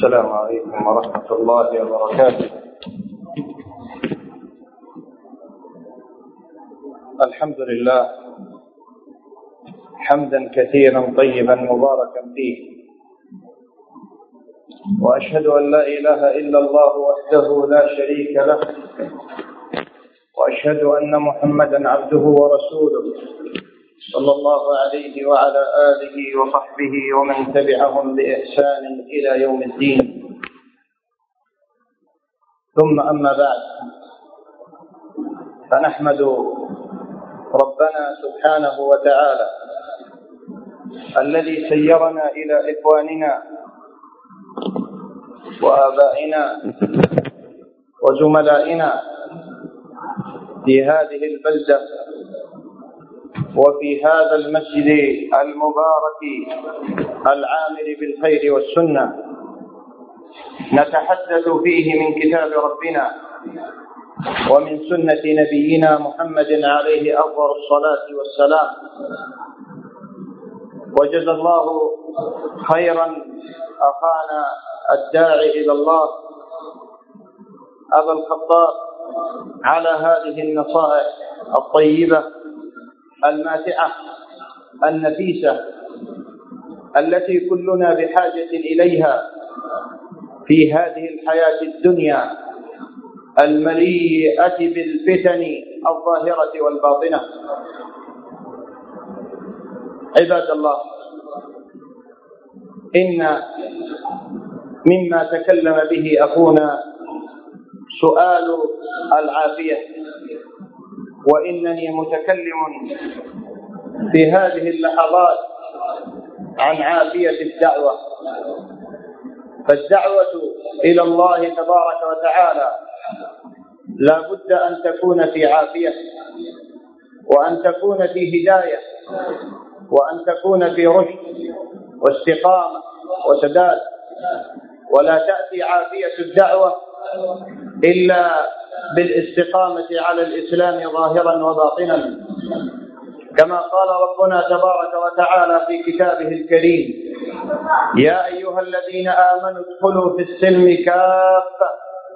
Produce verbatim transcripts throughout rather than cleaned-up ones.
السلام عليكم ورحمة الله وبركاته. الحمد لله حمدا كثيرا طيبا مباركا فيه، وأشهد أن لا إله إلا الله وحده لا شريك له، وأشهد أن محمدا عبده ورسوله صلى الله عليه وعلى آله وصحبه ومن تبعهم بإحسان إلى يوم الدين. ثم أما بعد، فنحمد ربنا سبحانه وتعالى الذي سيرنا إلى إخواننا وآبائنا وزملائنا في هذه البلدة وفي هذا المسجد المبارك العامر بالخير والسنة، نتحدث فيه من كتاب ربنا ومن سنة نبينا محمد عليه أفضل الصلاة والسلام. وجزا الله خيرا أخانا الداعي إلى الله أبا الخطاب على هذه النصائح الطيبة الماتعة النفيسة التي كلنا بحاجة إليها في هذه الحياة الدنيا المليئة بالفتن الظاهرة والباطنة. عباد الله، إن مما تكلم به أخونا سؤال العافية، وإنني متكلم في هذه اللحظات عن عافية الدعوة. فالدعوة إلى الله تبارك وتعالى لا بد أن تكون في عافية، وأن تكون في هداية، وأن تكون في رشد واستقامة وسداد. ولا تأتي عافية الدعوة إلا بالاستقامة على الإسلام ظاهرا وباطنا، كما قال ربنا تبارك وتعالى في كتابه الكريم: يا أيها الذين آمنوا ادخلوا في السلم كافة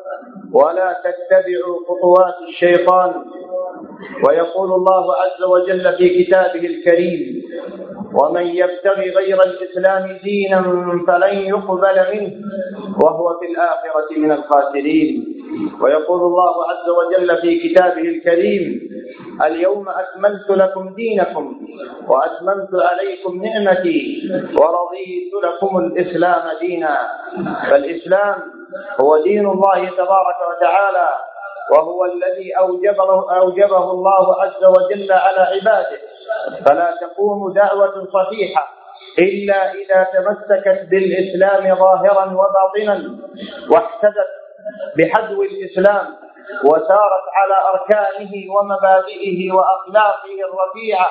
ولا تتبعوا خطوات الشيطان. ويقول الله عز وجل في كتابه الكريم: ومن يبتغي غير الإسلام دينا فلن يقبل منه وهو في الآخرة من الخاسرين. ويقول الله عز وجل في كتابه الكريم: اليوم أكملت لكم دينكم وأتممت عليكم نعمتي ورضيت لكم الإسلام دينا. فالإسلام هو دين الله تبارك وتعالى، وهو الذي أوجبه, أوجبه الله عز وجل على عباده. فلا تقوم دعوة صحيحة إلا إذا تمسكت بالإسلام ظاهرا وباطنا، واحتدت بحذو الإسلام، وسارت على أركانه ومبادئه وأخلاقه الرفيعة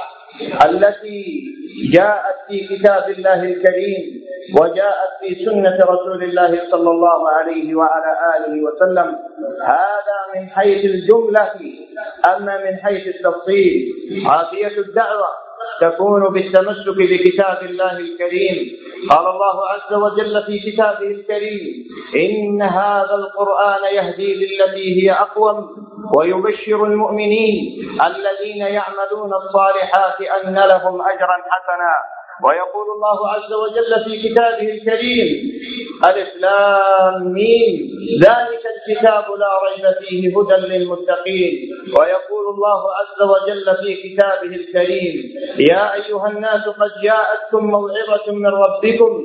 التي جاءت في كتاب الله الكريم وجاءت في سنة رسول الله صلى الله عليه وعلى آله وسلم. هذا من حيث الجملة. أما من حيث التفصيل، عافية الدعوة تكون بالتمسك بكتاب الله الكريم. قال الله عز وجل في كتابه الكريم: إن هذا القرآن يهدي للتي هي أقوم ويبشر المؤمنين الذين يعملون الصالحات أن لهم أجرا حسنا. ويقول الله عز وجل في كتابه الكريم: ألف لام ميم ذلك الكتاب لا ريب فيه هدى للمتقين. ويقول الله عز وجل في كتابه الكريم: يا أيها الناس قد جاءتكم موعظة من ربكم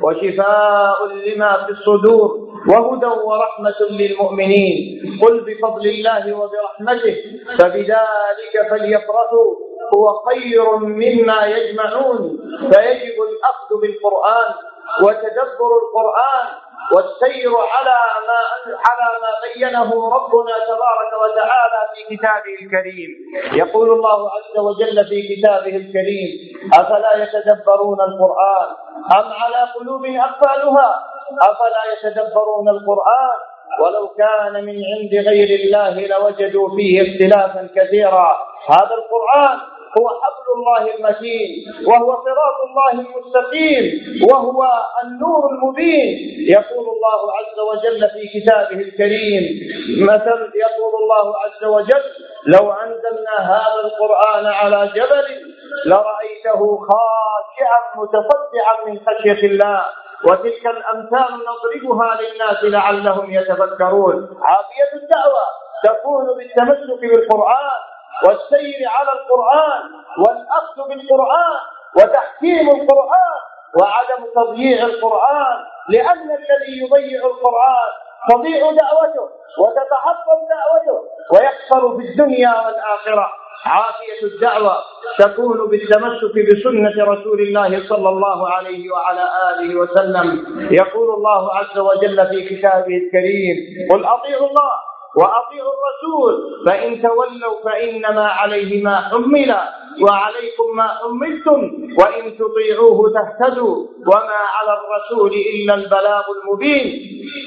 وشفاء لما في الصدور وهدى ورحمة للمؤمنين. قل بفضل الله وبرحمته فبذلك فليفرحوا هو خير مما يجمعون. فيجب الأخذ بالقرآن وتدبر القرآن والسير على ما على ما بينه ربنا تبارك وتعالى في كتابه الكريم. يقول الله عز وجل في كتابه الكريم: أفلا يتدبرون القرآن أم على قلوب أقفالها؟ أفلا يتدبرون القرآن ولو كان من عند غير الله لوجدوا فيه اختلافا كثيرا. هذا القرآن هو حبل الله المتين، وهو صراط الله المستقيم، وهو النور المبين. يقول الله عز وجل في كتابه الكريم مثل يقول الله عز وجل: لو أنزلنا هذا القرآن على جبل لرأيته خاشعا متصدعا من خشية الله، وتلك الأمثال نضربها للناس لعلهم يتفكرون. عافية الدعوة تكون بالتمسك بالقرآن والسير على القرآن والأخذ بالقرآن وتحكيم القرآن وعدم تضييع القرآن، لأن الذي يضيع القرآن تضيع دعوته وتتحطم دعوته ويخسر في الدنيا والآخرة. عافية الدعوة تكون بالتمسك بسنة رسول الله صلى الله عليه وعلى آله وسلم. يقول الله عز وجل في كتابه الكريم: قل أطيعوا الله وأطيعوا الرسول فإن تولوا فإنما عليه ما حمل وعليكم ما حملتم وإن تطيعوه تهتدوا وما على الرسول إلا البلاغ المبين.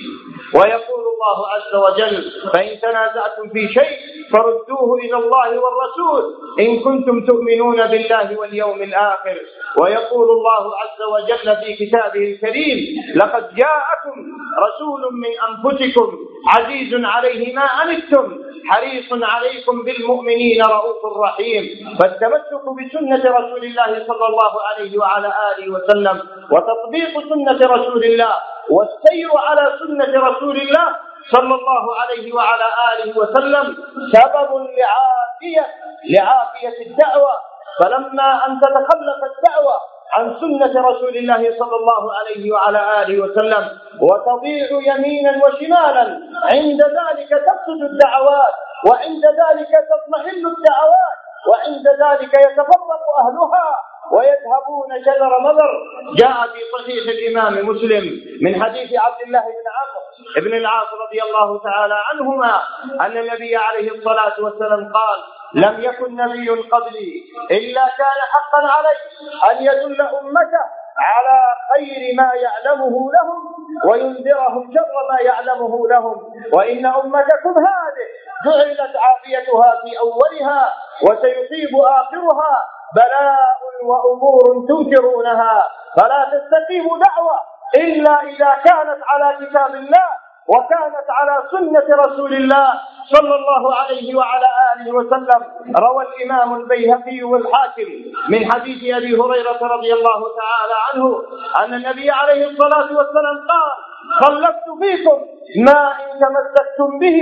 ويقول الله عز وجل: فإن تنازعتم في شيء فردوه إلى الله والرسول إن كنتم تؤمنون بالله واليوم الآخر. ويقول الله عز وجل في كتابه الكريم: لقد جاءكم رسول من أنفسكم عزيز عليه ما عنتم حريص عليكم بالمؤمنين رؤوف رحيم. فالتمسك بسنة رسول الله صلى الله عليه وعلى آله وسلم وتطبيق سنة رسول الله والسير على سنة رسول الله صلى الله عليه وعلى آله وسلم سبب لعافية لعافية الدعوة. فلما أن تتخلف الدعوة عن سنة رسول الله صلى الله عليه وعلى آله وسلم وتضيع يمينا وشمالا، عند ذلك تفسد الدعوات، وعند ذلك تضمحل الدعوات، وعند ذلك يتفرق أهلها ويذهبون شذر مذر. جاء في صحيح الإمام مسلم من حديث عبد الله بن عمرو بن العاص رضي الله تعالى عنهما أن النبي عليه الصلاة والسلام قال: لم يكن نبي قبلي إلا كان حقا عليه أن يدل أمته على خير ما يعلمه لهم وينذرهم شر ما يعلمه لهم، وإن أمتكم هذه جعلت عافيتها في أولها وسيصيب آخرها بلاء وأمور تنكرونها، فلا تستقيم دعوة إلا إذا كانت على كتاب الله وكانت على سنة رسول الله صلى الله عليه وعلى آله وسلم. روى الإمام البيهقي والحاكم من حديث أبي هريرة رضي الله تعالى عنه أن النبي عليه الصلاة والسلام قال: خلفت فيكم ما إن تمسكتم به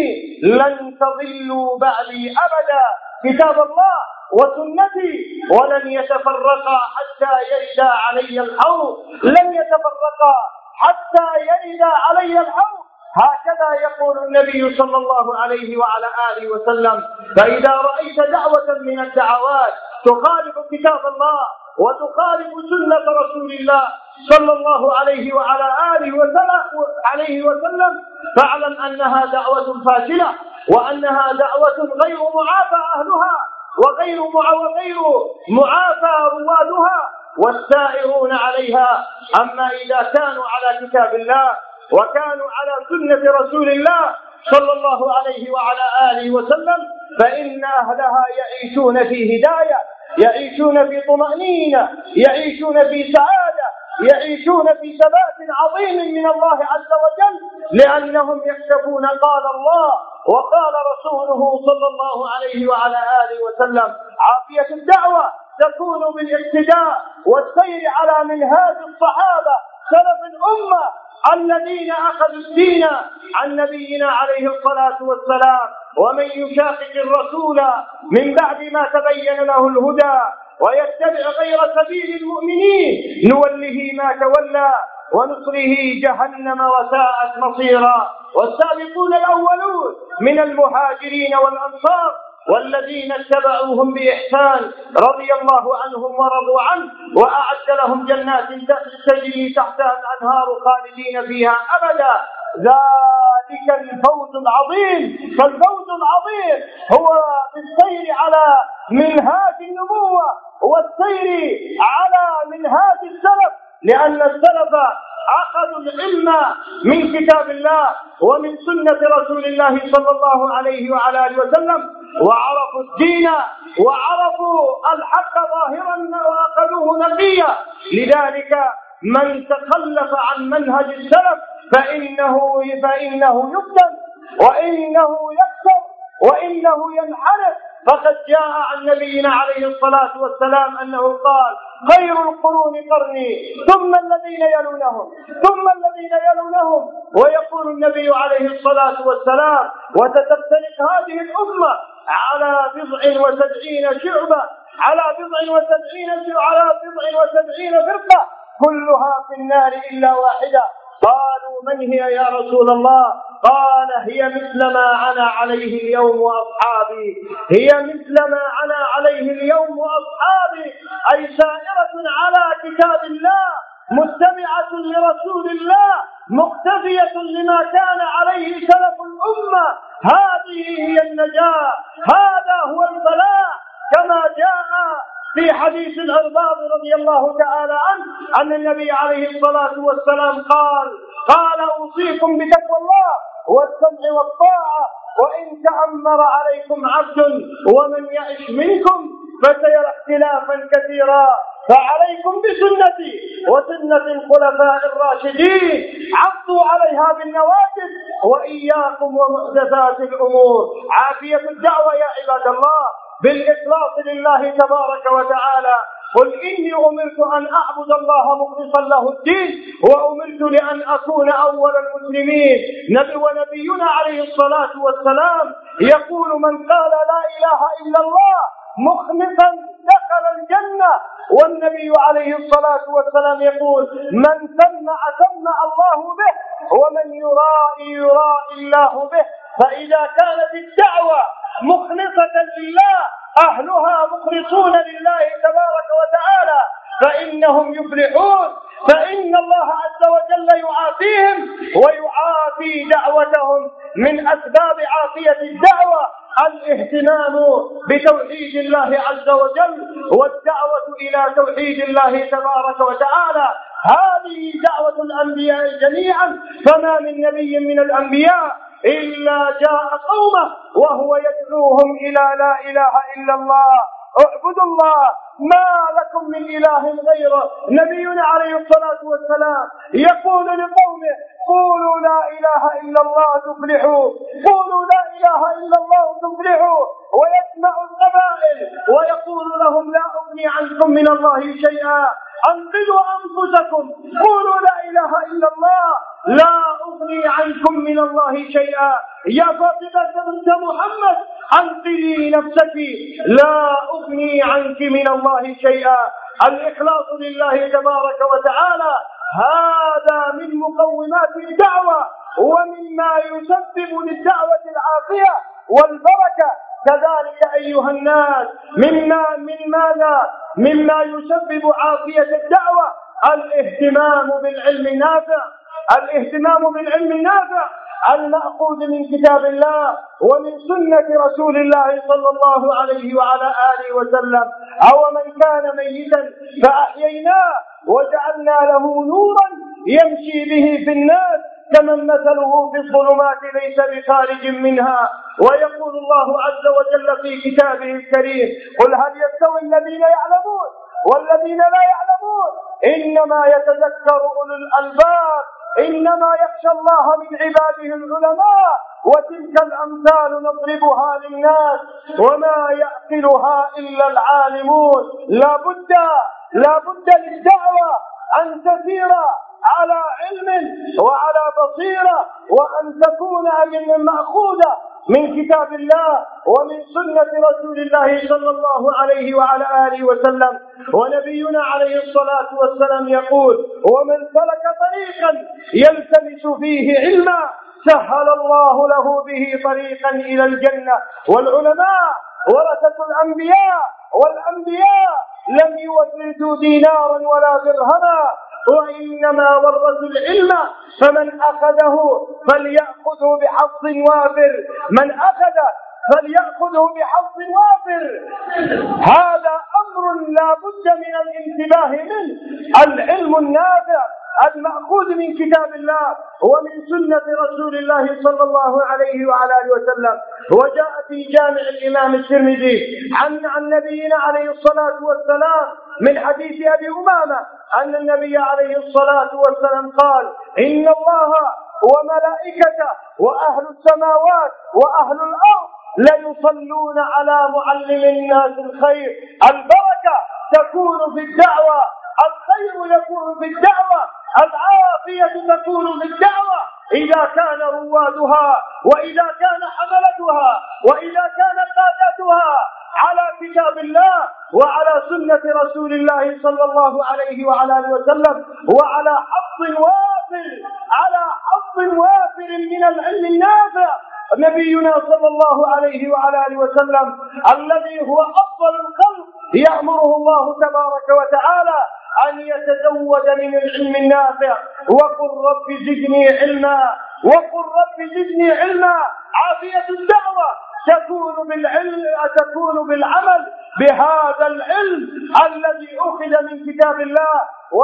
لن تضلوا بعدي أبدا، كتاب الله وسنتي ولن يتفرقا حتى يرد علي الحوض، لن يتفرقا حتى يرد علي الحوض. هكذا يقول النبي صلى الله عليه وعلى آله وسلم. فإذا رأيت دعوة من الدعوات تخالف كتاب الله وتخالف سنة رسول الله صلى الله عليه وعلى آله وسلم عليه وسلم فاعلم أنها دعوة فاشلة، وأنها دعوة غير معافى أهلها وغير وغير معافى روادها والسائرون عليها. أما إذا كانوا على كتاب الله وكانوا على سنة رسول الله صلى الله عليه وعلى آله وسلم فإن أهلها يعيشون في هداية، يعيشون في طمأنينة، يعيشون في سعادة، يعيشون في ثبات عظيم من الله عز وجل، لأنهم يكتفون قال الله وقال رسوله صلى الله عليه وعلى آله وسلم. عافية الدعوة تكون بالاقتداء والسير على منهاج الصحابة سلف الأمة الذين أخذوا الدين عن نبينا عليه الصلاة والسلام. ومن يشاقق الرسول من بعد ما تبين له الهدى ويتبع غير سبيل المؤمنين نوله ما تولى ونصره جهنم وساءت مصيرا. والسابقون الأولون من المهاجرين والأنصار والذين اتبعوهم بإحسان رضي الله عنهم ورضوا عنه وأعد لهم جنات تجري تحتها الأنهار خالدين فيها أبدا، ذلك الفوز العظيم. فالفوز العظيم هو بالسير على منهاج النبوة والسير على منهاج السلف، لأن السلف أخذوا العلم من كتاب الله ومن سنة رسول الله صلى الله عليه وعلى آله وسلم وعرفوا الدين وعرفوا الحق ظاهرا وأخذوه نقيا. لذلك من تخلف عن منهج السلف فإنه فإنه يفتن وإنه يكفر وإنه ينحرف. فقد جاء عن نبينا عليه الصلاة والسلام أنه قال: خير القرون قرني ثم الذين يلونهم ثم الذين يلونهم. ويقول النبي عليه الصلاة والسلام: وستفترق هذه الأمة على بضع وسبعين شعبة على بضع وسبعين على بضع وسبعين فرقة كلها في النار إلا واحدة. قالوا: من هي يا رسول الله؟ قال: هي مثل ما أنا عليه اليوم وأصحابي هي مثل ما أنا عليه اليوم وأصحابي أي سائرة على كتاب الله، متبعة لرسول الله، مقتدية لما كان عليه سلف الأمة. هذه هي النجاة، هذا هو الفلاح، كما جاء في حديث الأرباض رضي الله تعالى عنه أن النبي عليه الصلاة والسلام قال قال أوصيكم بتقوى الله والسمع والطاعة وإن تأمر عليكم عبد ومن يعش منكم فسيرى اختلافا كثيرا فعليكم بسنتي وسنة الخلفاء الراشدين عضوا عليها بالنواجذ وإياكم ومحدثات الأمور. عافية الدعوة يا عباد الله بالإخلاص لله تبارك وتعالى. قل إني أمرت أن أعبد الله مخلصا له الدين وأمرت لأن أكون أول المسلمين. نبي ونبينا عليه الصلاة والسلام يقول: من قال لا إله إلا الله مخلصا دخل الجنة. والنبي عليه الصلاة والسلام يقول: من سمع سمع الله به ومن يرائي يرائي الله به. فإذا كانت الدعوة مخلصة لله أهلها مخلصون لله تبارك وتعالى فإنهم يفلحون، فإن الله عز وجل يعافيهم ويعافي دعوتهم. من أسباب عافية الدعوة الاهتمام بتوحيد الله عز وجل والدعوة إلى توحيد الله تبارك وتعالى. هذه دعوة الأنبياء جميعا، فما من نبي من الأنبياء إلا جاء قومه وهو يدعوهم إلى لا إله إلا الله، اعبدوا الله ما لكم من إله غيره. نبينا عليه الصلاة والسلام يقول لقومه: قولوا لا إله إلا الله تفلحوا، قولوا لا إله إلا الله تفلحوا. ويسمع القبائل ويقول لهم: لا أغني عنكم من الله شيئا، أنقذوا أنفسكم، قولوا لا إله إلا الله لا أغني عنكم من الله شيئا. يا فاطمة بنت محمد أنقذي نفسك، لا أغني عنك من الله شيئا. الإخلاص لله تبارك وتعالى هذا من مقومات الدعوة ومما يسبب للدعوة العافية والبركة. كذلك أيها الناس مما من ماذا مما يسبب عافية الدعوة الاهتمام بالعلم النافع، الاهتمام بالعلم النافع المأخوذ من كتاب الله ومن سنة رسول الله صلى الله عليه وعلى آله وسلم. أو من كان ميتا فأحييناه وجعلنا له نورا يمشي به في الناس كمن مثله في الظلمات ليس بخارج منها. ويقول الله عز وجل في كتابه الكريم: قل هل يستوي الذين يعلمون والذين لا يعلمون إنما يتذكر أولو الألباب إنما يخشى الله من عباده العلماء وتلك الأمثال نضربها للناس وما يعقلها إلا العالمون. لا بد لا بد للدعوة أن تسير على علم وعلى بصيرة وأن تكون مأخوذة من كتاب الله ومن سنة رسول الله صلى الله عليه وعلى آله وسلم. ونبينا عليه الصلاة والسلام يقول: ومن سلك طريقا يلتمس فيه علما سهل الله له به طريقا إلى الجنة. والعلماء ورثة الأنبياء، والأنبياء لم يورثوا دينارا ولا درهما وإنما ورثوا العلم، فمن أخذه فليأخذه بحظ وافر من أخذ فليأخذه بحظ وافر. هذا أمر لا بد من الانتباه منه. العلم النافع المأخوذ من كتاب الله ومن سنة رسول الله صلى الله عليه وعلى آله وسلم. وجاء في جامع الإمام الترمذي عن عن نبينا عليه الصلاة والسلام من حديث أبي أمامة أن النبي عليه الصلاة والسلام قال: إن الله وملائكته وأهل السماوات وأهل الأرض ليصلون على معلم الناس الخير. البركة تكون في الدعوة، الخير يكون في الدعوة، العافية تكون في الدعوة إذا كان روادها وإذا كان حملتها وإذا كان قادتها على كتاب الله وعلى سنة رسول الله صلى الله عليه وعلى آله وسلم، وعلى حظ وافر على حظ وافر من العلم النافع. نبينا صلى الله عليه وعلى آله وسلم الذي هو أفضل الخلق يأمره الله تبارك وتعالى أن يتزود من العلم النافع. وقل رب زدني علما، وقل رب زدني علما. عافية الدعوة تكون بالعلم، تكون بالعمل بهذا العلم الذي أخذ من كتاب الله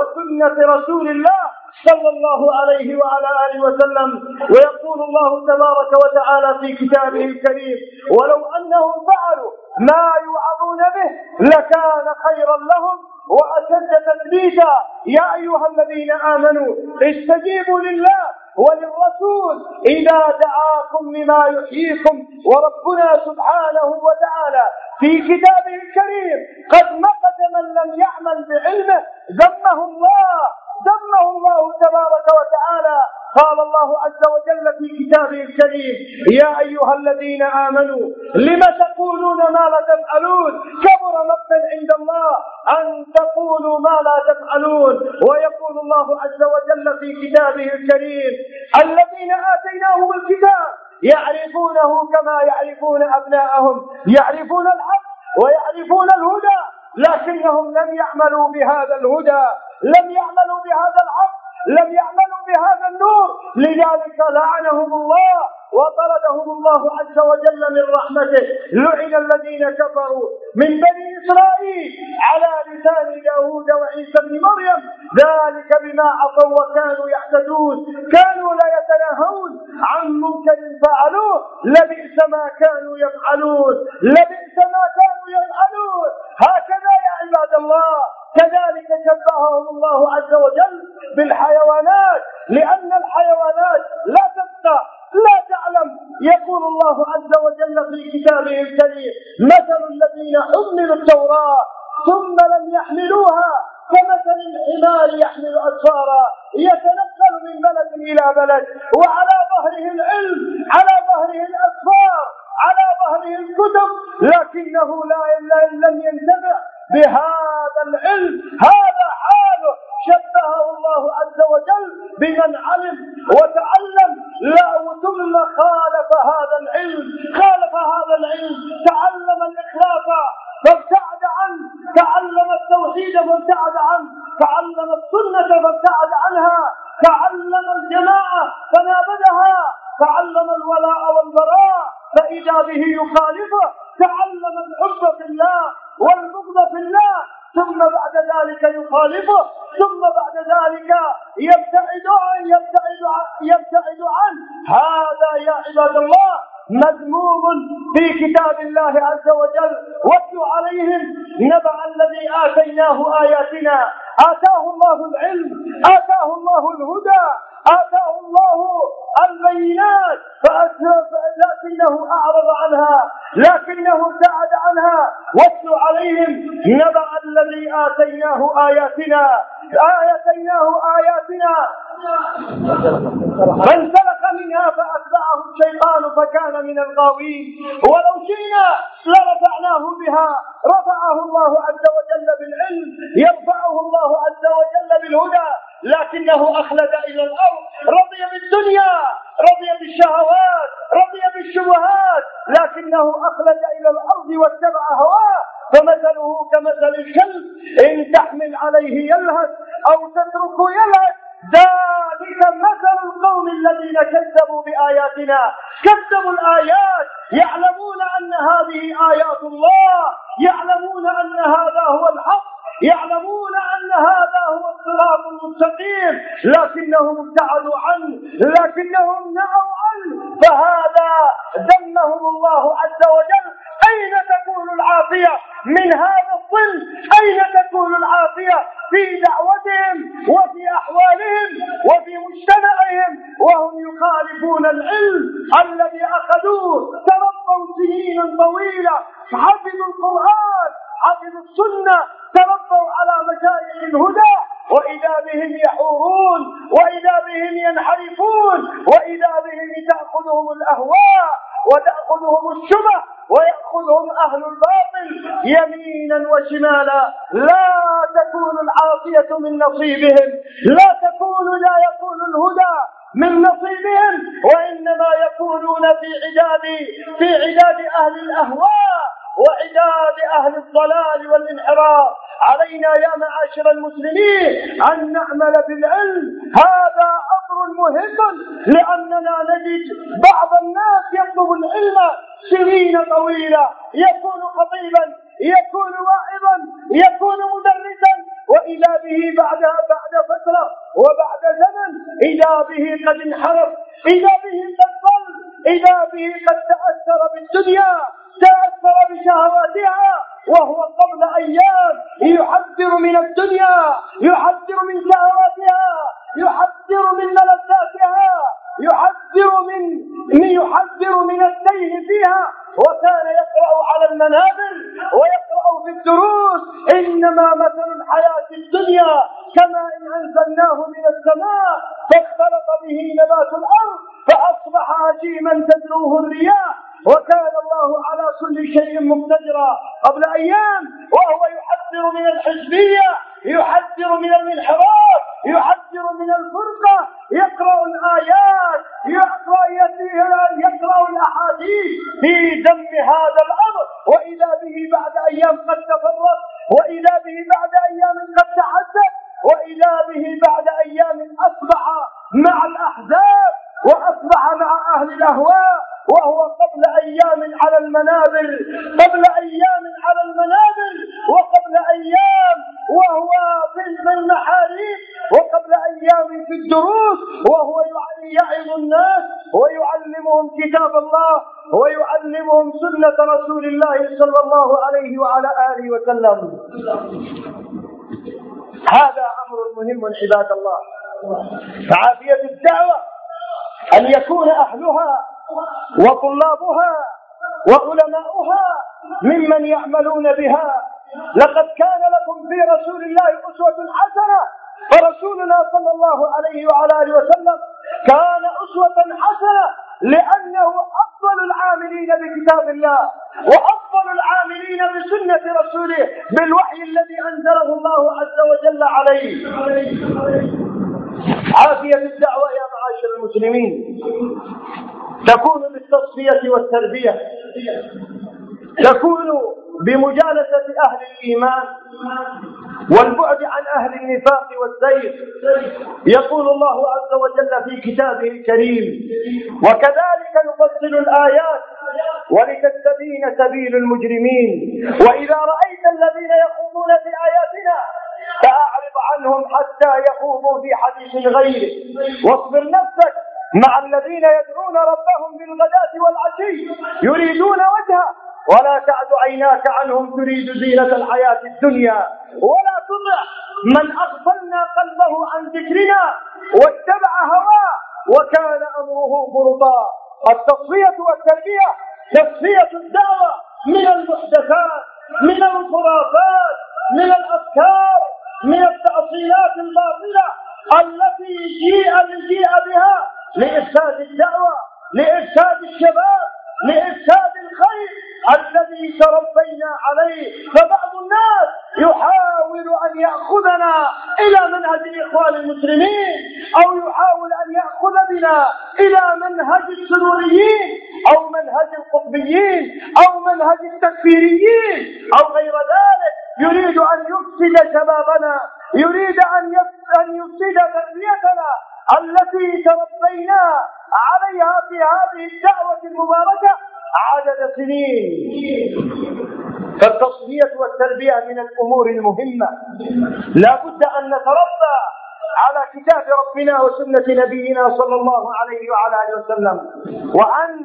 وسنة رسول الله صلى الله عليه وعلى آله وسلم. ويقول الله تبارك وتعالى في كتابه الكريم: ولو أنهم فعلوا ما يوعظون به لكان خيرا لهم وأشد تثبيتا. يا أيها الذين آمنوا استجيبوا لله وللرسول إذا دعاكم لما يحييكم. وربنا سبحانه وتعالى في كتابه الكريم قد مقت من لم يعمل بعلمه ذمه الله ذمه الله تبارك وتعالى. قال الله عز وجل في كتابه الكريم: يا أيها الذين آمنوا لم تقولون ما لا تفعلون كبر مقتا عند الله أن تقولوا ما لا تفعلون. ويقول الله عز وجل في كتابه الكريم: الذين آتيناهم الكتاب يعرفونه كما يعرفون أبناءهم يعرفون الحق ويعرفون الهدى لكنهم لم يعملوا بهذا الهدى، لم يعملوا بهذا الحق، لم يعملوا بهذا النور، لذلك لعنهم الله وطردهم الله عز وجل من رحمته. لعن الذين كفروا من بني إسرائيل على لسان داود وعيسى بن مريم ذلك بما عصوا وكانوا يعتدون كانوا لا يتناهون عن منكر فعلوه لبئس ما كانوا يفعلون لبئس ما كانوا يفعلون. هكذا يا عباد الله كذلك شبههم الله عز وجل بالحيوانات، لأن الحيوانات لا تبقى لا تعلم. يقول الله عز وجل في كتابه الكريم: مثل الذين حملوا التوراة ثم لم يحملوها كمثل الحمار يحمل أسفارا يتنقل من بلد إلى بلد وعلى ظهره العلم، على ظهره الأسفار، على ظهره الكتب، لكنه لا لم ينتفع بهذا العلم. هذا حاله شبهه الله عز وجل بمن علم وتعلم لا ثم خالف هذا العلم خالف هذا العلم تعلم الإخلاص فابتعد عنه، تعلم التوحيد فابتعد عنه، تعلم السنة فابتعد عنها، تعلم الجماعة فنابذها، تعلم الولاء والبراء فإذا به يخالفه، تعلم الحب في الله والبغض في الله ثم بعد ذلك يخالفه، ثم بعد ذلك يبتعد عنه يبتعد يبتعد عنه. هذا يا عباد الله مذموم في كتاب الله عز وجل. واتل عليهم نبأ الذي آتيناه آياتنا آتاه الله العلم، آتاه الله الهدى، آتاه الله البينات لكنه أعرض عنها، لكنه ابتعد عنها. واتل عليهم نبأ الذي آتيناه آياتنا آياتيناه آياتنا فانسلخ منها فأتبعه الشيطان فكان من الغاوين. ولو شئنا لرفعناه بها، رفعه الله عز وجل بالعلم، يرفعه الله عز وجل بالهدى، لكنه أخلد إلى الأرض، رضي بالدنيا، رضي بالشهوات، رضي بالشبهات، لكنه أخلد إلى الأرض واتبع هواه. فمثله كمثل الكلب إن تحمل عليه يلهث أو تتركه يلهث. ذلك مثل القوم الذين كذبوا بآياتنا، كذبوا الآيات، يعلمون أن هذه آيات الله، يعلمون أن هذا هو الحق، يعلمون أن هذا هو الصراط المستقيم، لكنهم ابتعدوا عنه، لكنهم نهوا عنه، فهذا ذمهم الله عز وجل. أين تكون العافية من هذا الظلم؟ أين تكون العافية في دعوتهم وفي أحوالهم وفي مجتمعهم وهم يخالفون العلم الذي أخذوه؟ تربوا سنين طويلة، حفظوا القرآن، حفظوا السنة، تربوا على مشايخ الهدى، وإذا بهم يحورون، وإذا بهم ينحرفون، وإذا بهم تأخذهم الأهواء وتأخذهم الشبه ويأخذهم أهل الباطل يمينا وشمالا. لا تكون العافية من نصيبهم، لا تكون لا يكون الهدى من نصيبهم، وإنما يكونون في عداد في عداد أهل الأهواء وعداد أهل الضلال والانحراف. علينا يا معاشر المسلمين أن نعمل بالعلم، هذا أمر مهم، لأننا نجد بعض الناس يطلب العلم سنين طويلة، يكون خطيبا، يكون واعظا، يكون مدرسا، وإذا به بعدها بعد فترة وبعد زمن إذا به قد انحرف، إذا به قد ضل، إذا به قد تأثر بالدنيا، تأثر بشهواتها، وهو قبل أيام يحذر من الدنيا، يحذر من شهواتها، يحذر من ملذاتها، يحذر من يحذر من التيه فيها، وكان يقرأ على المنابر ويقرأ في الدروس: إنما مثل الحياة الدنيا كماء أنزلناه من السماء فاختلط به نبات الأرض فأصبح هشيما تذروه الرياح وكان الله على كل شيء مقتدرا. قبل أيام وهو يحذر من الحزبية، يحذر من الانحراف، يحذر من الفرقة، يقرأ الآيات، يقرأ يقرأ الأحاديث في ذم هذا الأمر، وإذا به بعد أيام قد تفرق، وإذا به بعد أيام قد تحدث، وإذا به بعد أيام أصبح مع الأحزاب وأصبح مع أهل الأهواء، وهو قبل أيام على المنابر، قبل أيام على المنابر، وقبل أيام وهو في المحاريب، وقبل أيام في الدروس، وهو يعظ الناس ويعلمهم كتاب الله ويعلمهم سنة رسول الله صلى الله عليه وعلى آله وسلم. هذا أمر مهم عباد الله. فعافية الدعوة أن يكون أهلها وطلابها وعلماؤها ممن يعملون بها. لقد كان لكم في رسول الله أسوة حسنة، فرسولنا صلى الله عليه وعلى آله وسلم كان أسوة حسنة لأنه أفضل العاملين بكتاب الله وأفضل العاملين بسنة رسوله بالوحي الذي أنزله الله عز وجل عليه. عافية الدعوة يا معاشر المسلمين تكون بالتصفية والتربية، تكون بمجالسة أهل الإيمان والبعد عن أهل النفاق والزيغ. يقول الله عز وجل في كتابه الكريم: وكذلك نفصل الآيات ولتستبين سبيل المجرمين وإذا رأيت الذين يخوضون في آياتنا فأعرض عنهم حتى يخوضوا في حديث غيره واصبر نفسك مع الذين يدعون ربهم بالغداة والعشي يريدون وجهه ولا تعد عيناك عنهم تريد زينة الحياة الدنيا ولا تطع من أغفلنا قلبه عن ذكرنا واتبع هواه وكان أمره فرطا. التصفية والتربية تصفية الدعوة من المحدثات، من الخرافات، من الأفكار، من التأصيلات الباطلة التي جيء لجيء بها لإفساد الدعوة، لإفساد الشباب، لإفساد الخير الذي تربينا عليه. فبعض الناس يحاول أن يأخذنا إلى منهج الإخوان المسلمين، أو يحاول أن يأخذ بنا إلى منهج السروريين أو منهج القطبيين أو منهج التكفيريين أو غير ذلك. يريد أن يفسد شبابنا، يريد أن يفسد تربيتنا التي تربينا هذه الدعوة المباركة عدد سنين. فالتصفية والتربية من الأمور المهمة، لا بد أن نتربى على كتاب ربنا وسنة نبينا صلى الله عليه وعلى آله وسلم، وأن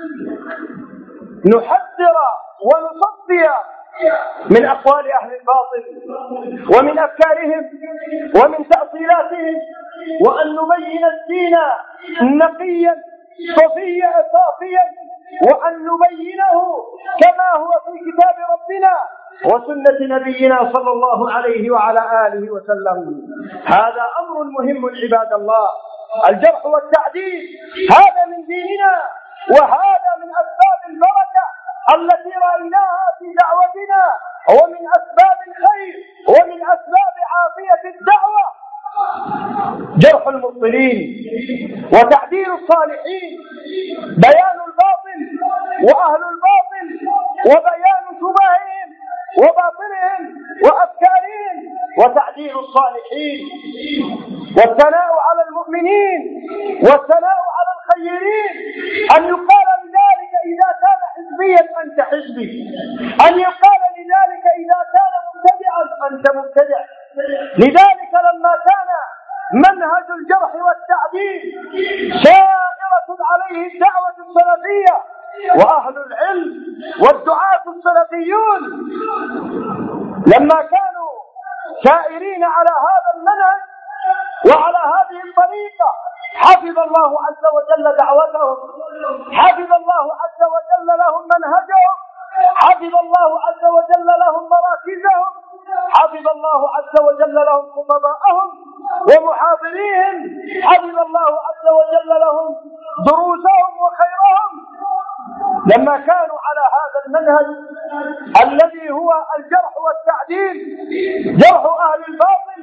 نحذر ونصفي من أقوال أهل الباطل ومن أفكارهم ومن تأصيلاتهم، وأن نبين الدين نقيا صفيا صافيا، وأن نبينه كما هو في كتاب ربنا وسنة نبينا صلى الله عليه وعلى آله وسلم. هذا أمر مهم عباد الله. الجرح والتعديل هذا من ديننا، وهذا من أسباب البركة التي رأيناها في دعوتنا، ومن أسباب الخير ومن أسباب عافية الدعوة. جرح المبطلين وتعديل الصالحين، بيان الباطل وأهل الباطل، وبيان شبههم وباطلهم وأفكارهم، وتعديل الصالحين، والثناء على المؤمنين والثناء على الخيرين. أن يقال لذلك إذا كان حزبيا أنت حزبي، أن يقال لذلك إذا كان مبتدعا أنت مبتدع. لذلك لما كان منهج الجرح والتعديل سائرة عليه الدعوة السلفية وأهل العلم والدعاة السلفيون، لما كانوا سائرين على هذا المنهج وعلى هذه الطريقة، حفظ الله عز وجل دعوتهم، حفظ الله عز وجل لهم منهجهم، حفظ الله عز وجل لهم مراكزهم، حفظ الله عز وجل لهم خطباءهم ومحاضريهم، حفظ الله عز وجل لهم دروسهم وخيرهم. لما كانوا على هذا المنهج الذي هو الجرح والتعديل، جرح أهل الباطل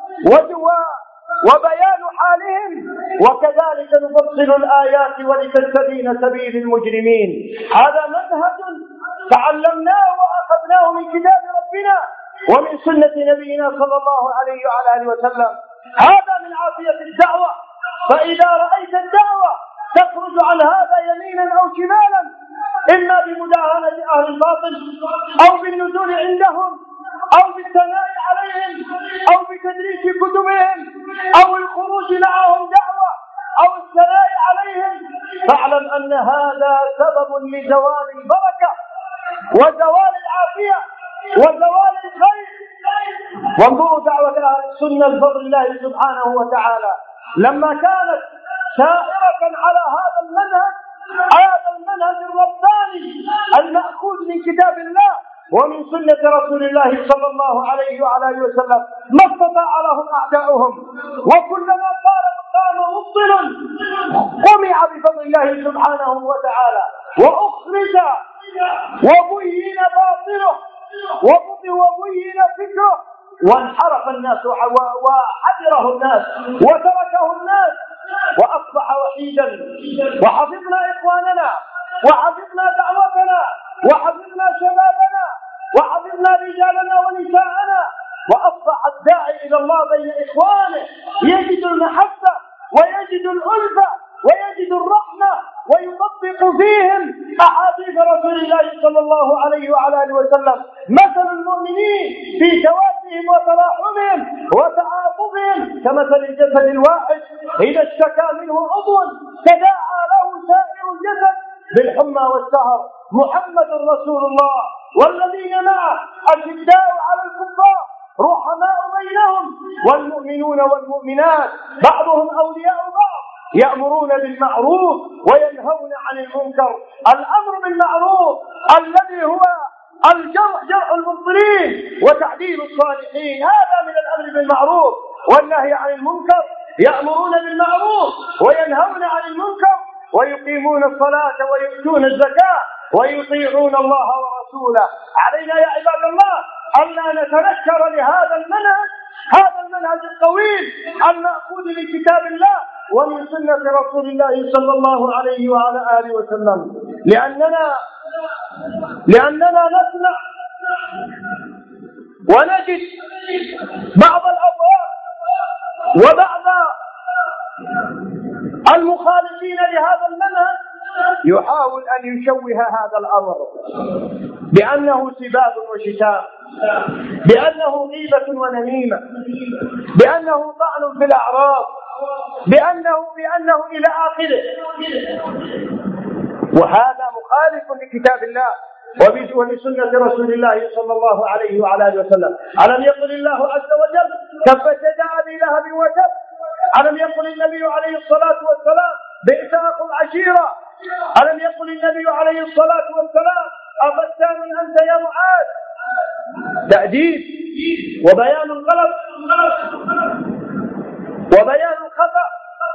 وبيان حالهم، وكذلك نفصل الآيات ولتستبين سبيل المجرمين. هذا منهج تعلمناه وأخذناه من كتاب ربنا ومن سنة نبينا صلى الله عليه وعلى آله وسلم. هذا من عافية الدعوة. فإذا رأيت الدعوة تخرج عن هذا يمينا أو شمالا، إما بمداهنة أهل الباطل أو بالنزول عندهم أو بالثناء عليهم أو بتدريس كتبهم أو الخروج معهم دعوة أو الثناء عليهم، فاعلم أن هذا سبب لزوال البركة وزوال العافية وزوال الخير. وانظروا دعوة أهل السنة بفضل الله سبحانه وتعالى لما كانت سائرة على هذا المنهج، هذا المنهج الرباني المأخوذ من كتاب الله ومن سنة رسول الله صلى الله عليه وعلى آله وسلم، ما استطاع لهم أعداؤهم، وكلما قال قام مبطل قمع بفضل الله سبحانه وتعالى وأخرج وبين باطله وبين فكره، وانحرف الناس وحذره الناس وتركه الناس وأصبح وحيدا. وحفظنا إخواننا وحفظنا دعوتنا وحفظنا شبابنا وحفظنا رجالنا ونساءنا، وأصبح الداعي إلى الله بين إخوانه يجد المحبة ويجد الألفة ويجد الرحمة ويطبق فيهم أحاديث رسول الله صلى الله عليه وعلى آله وسلم. مثل المؤمنين في توادهم وتراحمهم وتعاطفهم كمثل الجسد الواحد إذا اشتكى منه عضو تداعى له سائر الجسد بالحمى والسهر. محمد رسول الله والذين معه أشداء على الكفار رحماء بينهم، والمؤمنون والمؤمنات بعضهم أولياء بعض، يأمرون بالمعروف وينهون عن المنكر. الأمر بالمعروف الذي هو الجرح جرح المبطلين وتعديل الصالحين، هذا من الأمر بالمعروف. والنهي عن المنكر، يأمرون بالمعروف وينهون عن المنكر ويقيمون الصلاة ويؤتون الزكاة ويطيعون الله ورسوله. علينا يا عباد الله ألا نتنكر لهذا المنهج، هذا المنهج الطويل المأخوذ من كتاب الله ومن سنة رسول الله صلى الله عليه وعلى آله وسلم، لأننا لأننا نسمع ونجد بعض الأفراد وبعض المخالفين لهذا المنهج يحاول أن يشوه هذا الأمر بأنه سباب وشتام، بأنه غيبة ونميمة، بأنه طعن في الأعراض، بأنه بأنه إلى آخره، وهذا مخالف لكتاب الله ولسنة رسول الله صلى الله عليه وعلى آله وسلم. ألم يقل الله عز وجل تبت يدا أبي لهب وتب؟ ألم يقل النبي عليه الصلاة والسلام بئس أخو العشيرة؟ ألم يقل النبي عليه الصلاة والسلام أفتان أنت يا معاذ؟ تأديب وبيان الغلط وبيان الخطأ،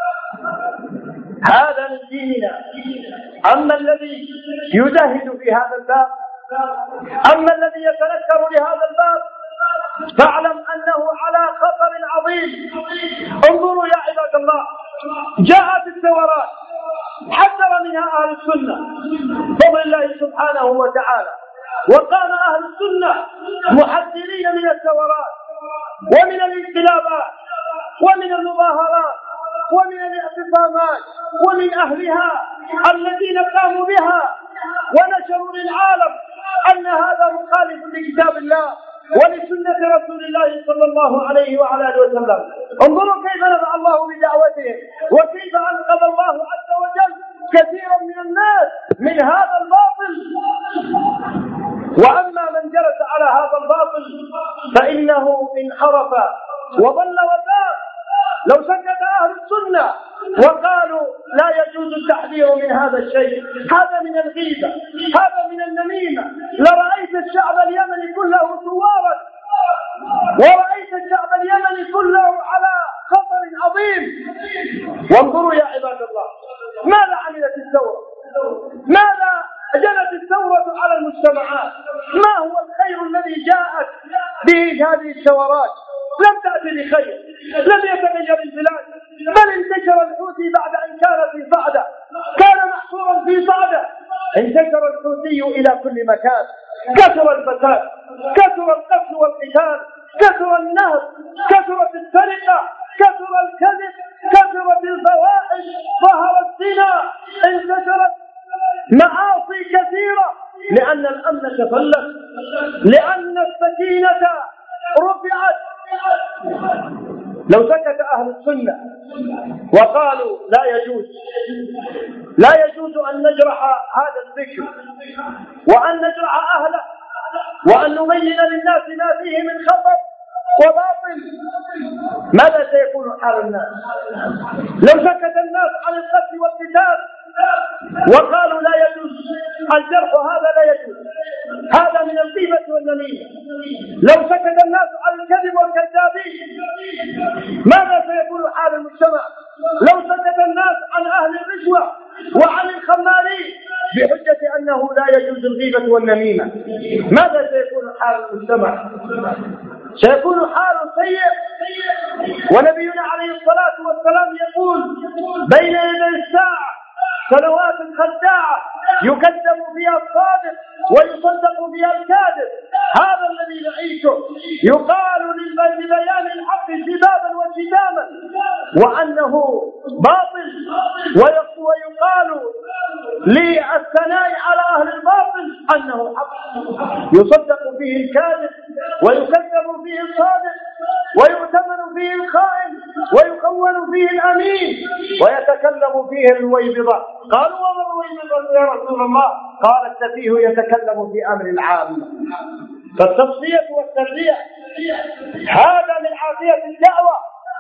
هذا من ديننا. أما الذي يجاهد في هذا الباب، أما الذي يتنكر لهذا الباب، فاعلم أنه على خطر عظيم. انظروا يا عباد الله، جاءت الثورات حذر منها أهل السنة بفضل الله سبحانه وتعالى، وقام أهل السنة محذرين من الثورات ومن الانقلابات ومن المظاهرات ومن الاعتصامات ومن أهلها الذين قاموا بها ونشروا للعالم أن هذا مخالف لكتاب الله ولسنة رسول الله صلى الله عليه وعلى آله وسلم. انظروا كيف نفع الله بدعوتهم، وكيف أنقذ الله عز وجل كثيرا من الناس من هذا الباطل. وأما من جلس على هذا الباطل فإنه انحرف وضل وذاب. لو سكت أهل السنة وقالوا لا يجوز التحذير من هذا الشيء، هذا من الغيبة، هذا من النميمة، لرأيت الشعب اليمني كله ثوارا، ورأيت الشعب اليمني كله على خطر عظيم. وانظروا يا عباد الله، ماذا عملت الثورة؟ ماذا جنت الثورة على المجتمعات؟ ما هو الخير الذي جاءت به هذه الثورات؟ لم تأتي بخير، لم يتغير البلاد، بل انتشر الحوثي بعد أن كان في صعدة، كان محصورا في صعدة، انتشر الحوثي إلى كل مكان، كثر الفساد، كثر القتل والقتال، كثر النهب، كثرت السرقة، كثر الكذب، كثرت الفواحش، ظهر الزنا، انتشرت معاصي كثيرة، لأن الأمن تفلت، لأن السكينة رفعت. لو سكت أهل السنة وقالوا لا يجوز لا يجوز أن نجرح هذا الذكر وأن نجرح أهله وأن نبين للناس ما فيه من خطر وباطل، ماذا سيكون حال الناس؟ لو سكت الناس عن القتل والقتال وقالوا لا يجوز الجرح، هذا لا يجوز، هذا من الغيبة والنميمة. لو سكت الناس عن الكذب والكذابين، ماذا سيكون حال المجتمع؟ لو سكت الناس عن أهل الرشوة وعن الخمارين بحجة أنه لا يجوز الغيبة والنميمة، ماذا سيكون حال المجتمع؟ سيكون حال سيء. ونبينا عليه الصلاة والسلام يقول بين يدي الساعة سنوات خداعة يكذب فيها الصادق ويصدق فيها الكاذب. هذا الذي نعيشه، يقال لبيان الحق سبابا وشتاما وأنه باطل، ويقال للثناء على أهل الباطل أنه حق، يصدق فيه الكاذب ويكذب فيه الصادق ويؤتمن فيه الخائن ويخون فيه الأمين ويتكلم فيه الويبضة. قالوا وما الويبضة يا رسول الله؟ قال السفيه يتكلم في أمر العام. فالتصفية والتربية هذا من عافية الدعوة.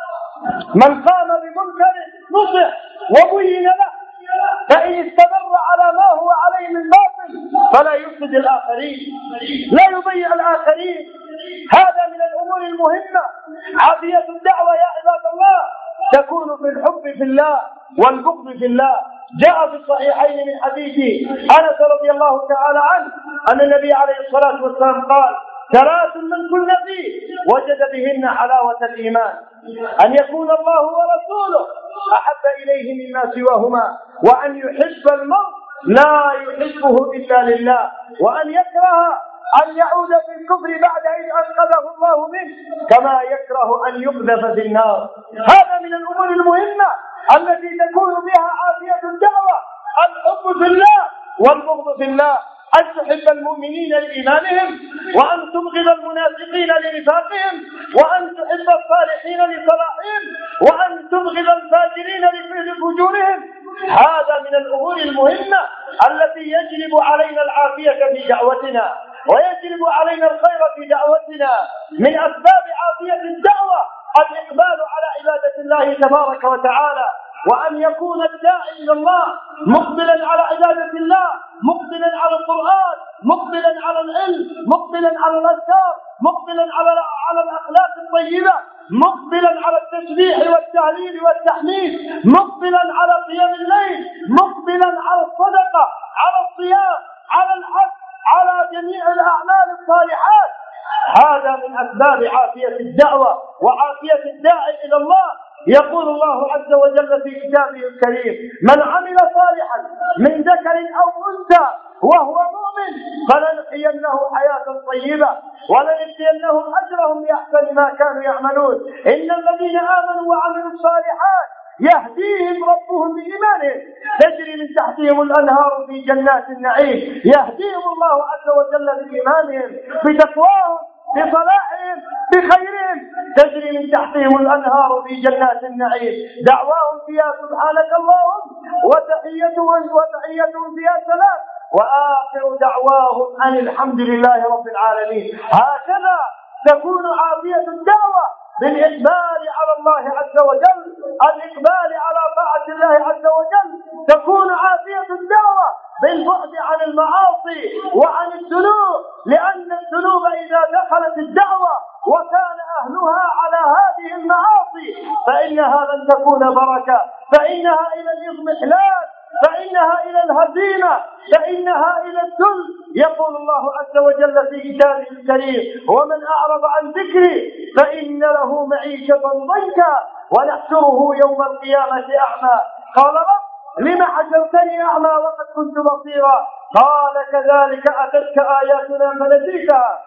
من قام بمنكر نصح وبين له، فإن استمر على ما هو عليه من باطل فلا يفسد الآخرين، لا يضيع الآخرين. هذا من الأمور المهمة. عافية الدعوة يا عباد الله تكون في الحب في الله والبغض في الله. جاء في الصحيحين من حديث أنس رضي الله تعالى عنه أن النبي عليه الصلاة والسلام قال ثلاث من كن فيه وجد بهن حلاوة الإيمان: أن يكون الله ورسوله أحب إليه مما سواهما، وأن يحب المرء لا يحبه إلا لله، وأن يكره أن يعود في الكفر بعد إذ أنقذه الله منه، كما يكره أن يقذف في النار. هذا من الأمور المهمة التي تكون بها عافية الدعوة، الحب في الله والبغض في الله، أن تحب المؤمنين لإيمانهم، وأن تبغض المنافقين لنفاقهم، وأن تحب الصالحين لصلاحهم، وأن تبغض الفاجرين لفجورهم. هذا من الأمور المهمة التي يجلب علينا العافية في دعوتنا، ويجلب علينا الخير في دعوتنا. من أسباب عافية الدعوة الإقبال على عبادة الله تبارك وتعالى، وأن يكون الداعي إلى الله مقبلا على عبادة الله، مقبلا على القرآن، مقبلا على العلم، مقبلا على الأذكار، مقبلا على على الأخلاق الطيبة، مقبلا على التسبيح والتهليل والتحميد، مقبلا على قيام الليل، مقبلا على الصدقة، على الصيام، على الحج، على جميع الأعمال الصالحات. هذا من أسباب عافية الدعوة وعافية الداعي إلى الله. يقول الله عز وجل في كتابه الكريم: من عمل صالحا من ذكر أو أنثى وهو مؤمن فلنحيينه حياة طيبة ولنجزينهم أجرهم بأحسن ما كانوا يعملون. إن الذين آمنوا وعملوا الصالحات يهديهم ربهم بإيمانهم تجري من تحتهم الأنهار في جنات النعيم. يهديهم الله عز وجل بإيمانهم، بتقواهم، بصلاحهم، بخيرهم، تجري من تحتهم الأنهار في جنات النعيم. دعواهم فيها سبحانك اللهم، وتحيتهم وتحيتهم فيها سلام، وآخر دعواهم أن الحمد لله رب العالمين. هكذا تكون عافية الدعوة بالإقبال على الله عز وجل، الإقبال على طاعة الله عز وجل. تكون عافية الدعوة بالبعد عن المعاصي وعن الذنوب، لأن الذنوب إذا دخلت الدعوة وكان أهلها على هذه المعاصي فإنها لن تكون بركة، فإنها إلى الإضمحلال، فإنها إلى الهزيمة، فإنها إلى الذل. يقول الله عز وجل في كتابه الكريم: ومن أعرض عن ذكري فإن له معيشة ضنكا ونحشره يوم القيامة أعمى. قال: رب لم حشرتني أعمى وقد كنت بصيرا؟ قال: كذلك أتتك آياتنا فنسيتها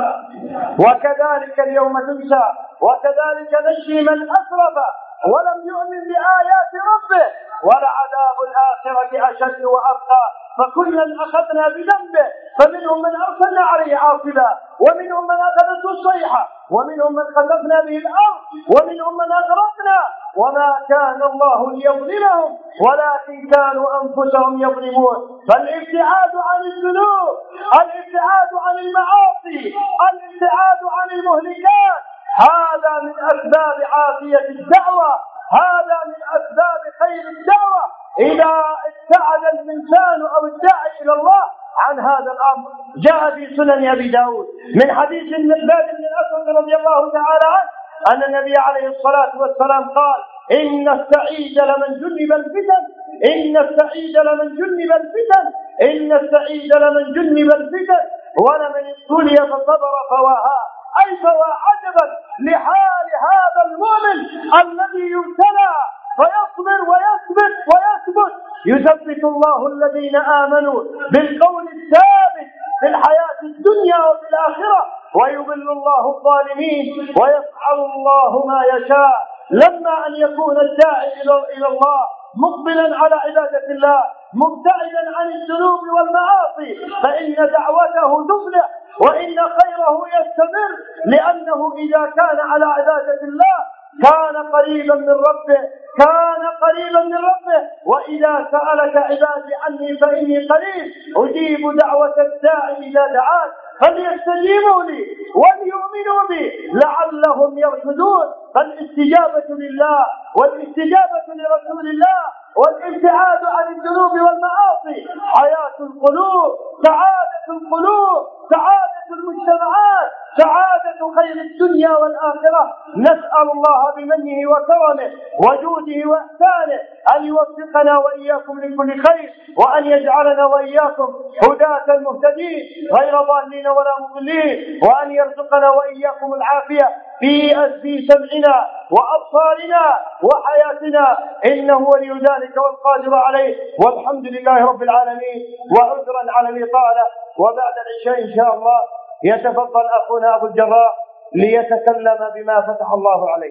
وكذلك اليوم تنسى وكذلك نجزي من أسرف ولم يؤمن بآيات ربه ولعذاب الآخرة أشد وأبقى. فكلا أخذنا بذنبه، فمنهم من أرسلنا عليه عاصفا، ومنهم من أخذته الصيحة، ومنهم من خسفنا به الأرض، ومنهم من أغرقنا. وما كان الله ليظلمهم ولكن كانوا أنفسهم يظلمون. فالابتعاد عن الذنوب، الابتعاد عن المعاصي، الابتعاد عن المهلكات، هذا من أسباب عافية الدعوة، هذا من أسباب خير الدعوة. إذا ابتعد الإنسان أو الداعي إلى الله عن هذا الأمر. جاء في سنن أبي داود من حديث المقداد بن الأسود رضي الله تعالى عنه أن النبي عليه الصلاة والسلام قال: إن السعيد لمن جنب الفتن، إن السعيد لمن جنب الفتن، إن السعيد لمن جنب الفتن ولمن ابتلي فصبر فواها. أي فوا عجبا لحال هذا المؤمن الذي يبتلى فيصبر ويثبت ويثبت. يثبت الله الذين آمنوا بالقول الثابت في الحياة الدنيا وفي الآخرة، ويضل الله الظالمين ويفعل الله ما يشاء. لما أن يكون الداعي إلى الله مقبلا على عبادة الله مبتعدا عن الذنوب والمعاصي فإن دعوته تفلح وإن خيره يستمر، لأنه إذا كان على عبادة الله كان قريبا من ربه، كان قريبا من ربه. وإذا سألك عبادي عني فإني قريب أجيب دعوة الداعي إذا دعان فليستجيبوا لي وليؤمنوا بي لعلهم يرشدون. فالاستجابة لله والاستجابة لرسول الله والابتعاد عن الذنوب والمعاصي حياة القلوب، سعادة القلوب، سعادة المجتمعات، سعادة خير الدنيا والآخرة. نسأل الله بمنه وكرمه وجوده وإحسانه أن يوفقنا وإياكم لكل خير، وأن يجعلنا وإياكم هداة المهتدين غير ضالين ولا مضلين، وأن يرزقنا وإياكم العافية في في سمعنا وأبصارنا وحياتنا، إنه ولي ذلك والقادر عليه. والحمد لله رب العالمين. وعذرا على الإطالة، وبعد العشاء إن شاء الله يتفضل أخونا أبو الجراح ليتكلم بما فتح الله عليه.